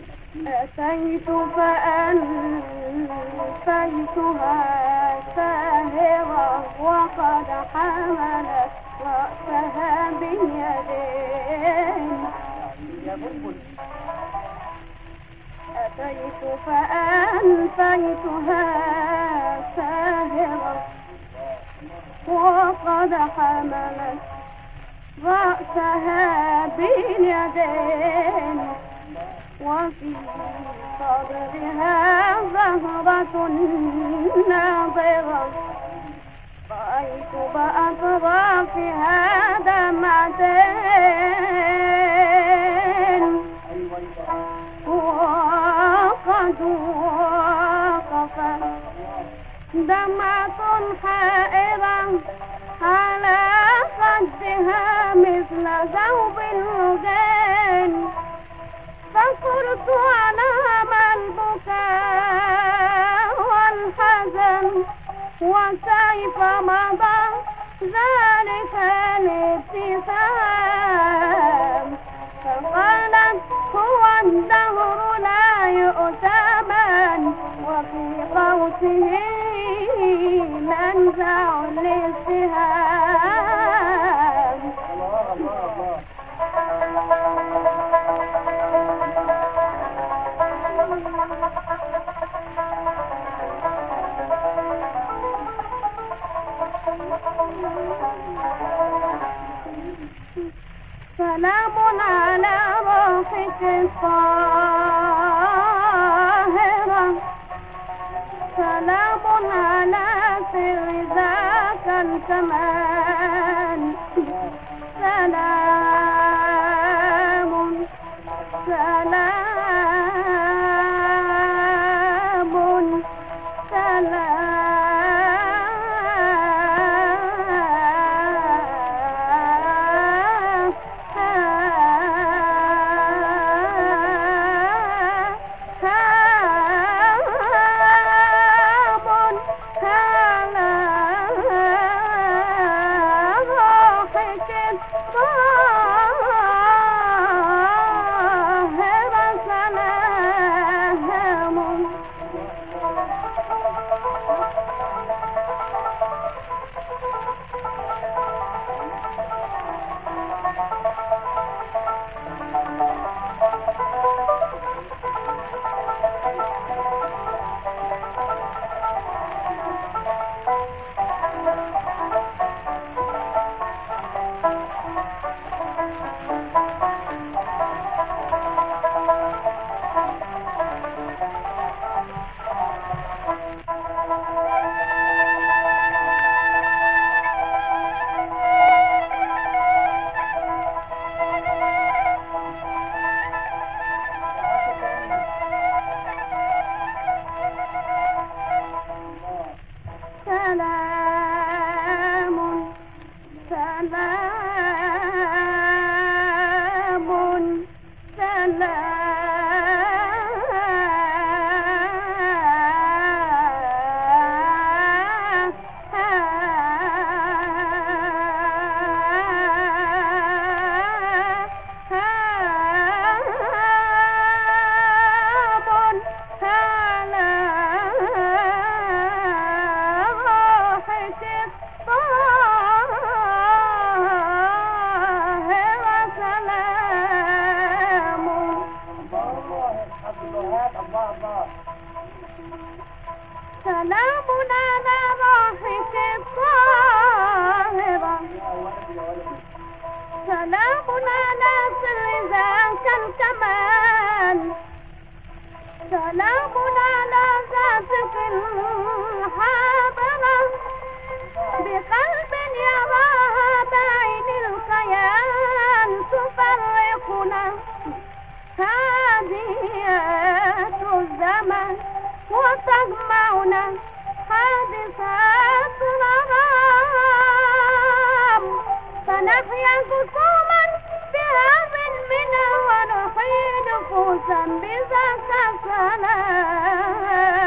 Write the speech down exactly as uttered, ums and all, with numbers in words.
أتيت فألفيتها ساهرة وقد حملت رأسها باليدين. أتيت فألفيتها ساهرة وقد حملت رأسها باليدين، وفي صدرها زهرة ناضرة، رأيت بأطرافها دمعتين، وقد وقفت دمعة حائرة على خدها مثل ثوب الرجال، فصرت أنام البكاء والحزن، وكيف مضى ذلك الابتسام، فقالت هو الدهر لا يؤتمن، وفي قوسه منزع الاتهام. سلام على روحك الطاهرة، سلام على سر ذاك الكمال، سلام سلام سلام. سلام على روحك الطاهرة، سلام على سر ذاك الكمال، سلام على ذاتك الحاضرة، بقلب يراها بعين الخيال، تفرقنا هاديات الزمن، وتجمعنا حادثات الغرام، فنحيا خصوما بها من منى، ونحيي نفوسا بذاك السلام.